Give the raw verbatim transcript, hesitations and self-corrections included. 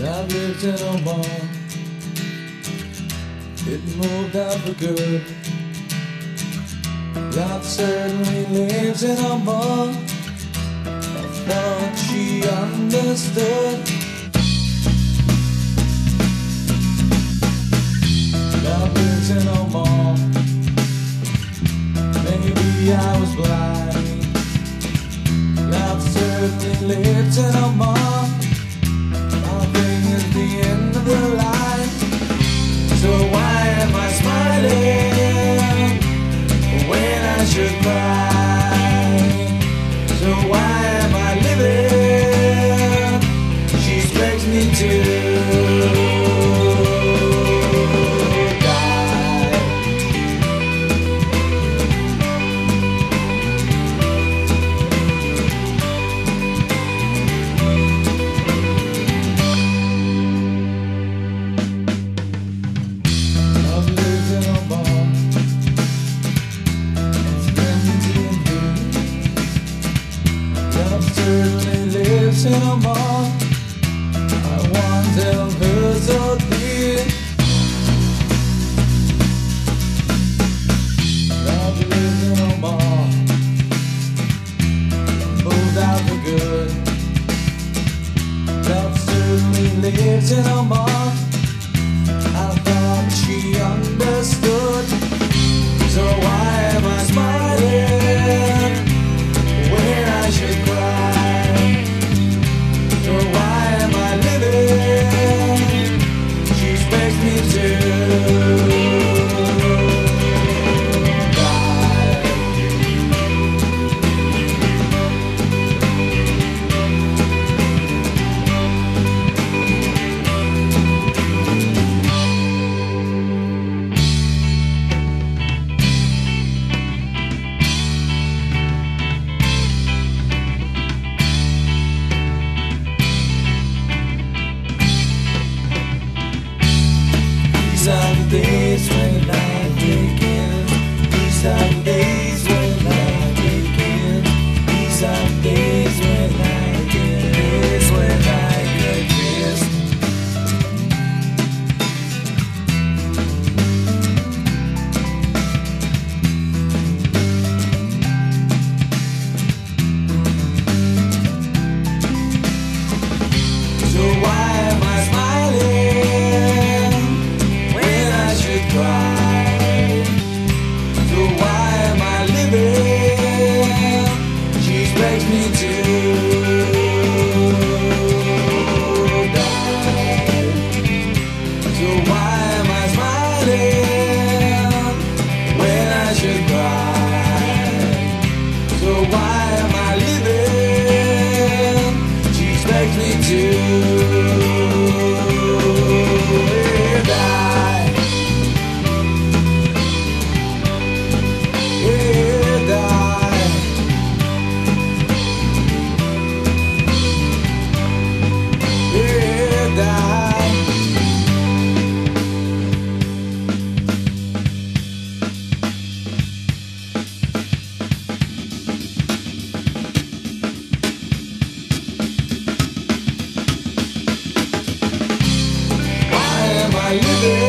I've lived in Omaha. It moved out for good. Love certainly lives in Omaha. I thought she understood. Love lives in Omaha. Maybe I was blind. Love certainly lives in Omaha. I think it's the end of the line. So why am I smiling when I should cry? So why am I living? She expects me to certainly lives in Omaha. I want to tell her so dear. Love lives in Omaha. Moved out for good. Love certainly lives in Omaha. I thought she understood. So why am I smiling when I should cry? So why am I living? She expects me to These are the days when I take in. These are the days when I take in. These are the days when I get days when I get pissed. So why am I smiling when I should cry? So why am I living? She expects me to die. So why am I smiling when I should cry? So why am I living? She expects me to die. Yeah, die. Yeah, die. Why am I living?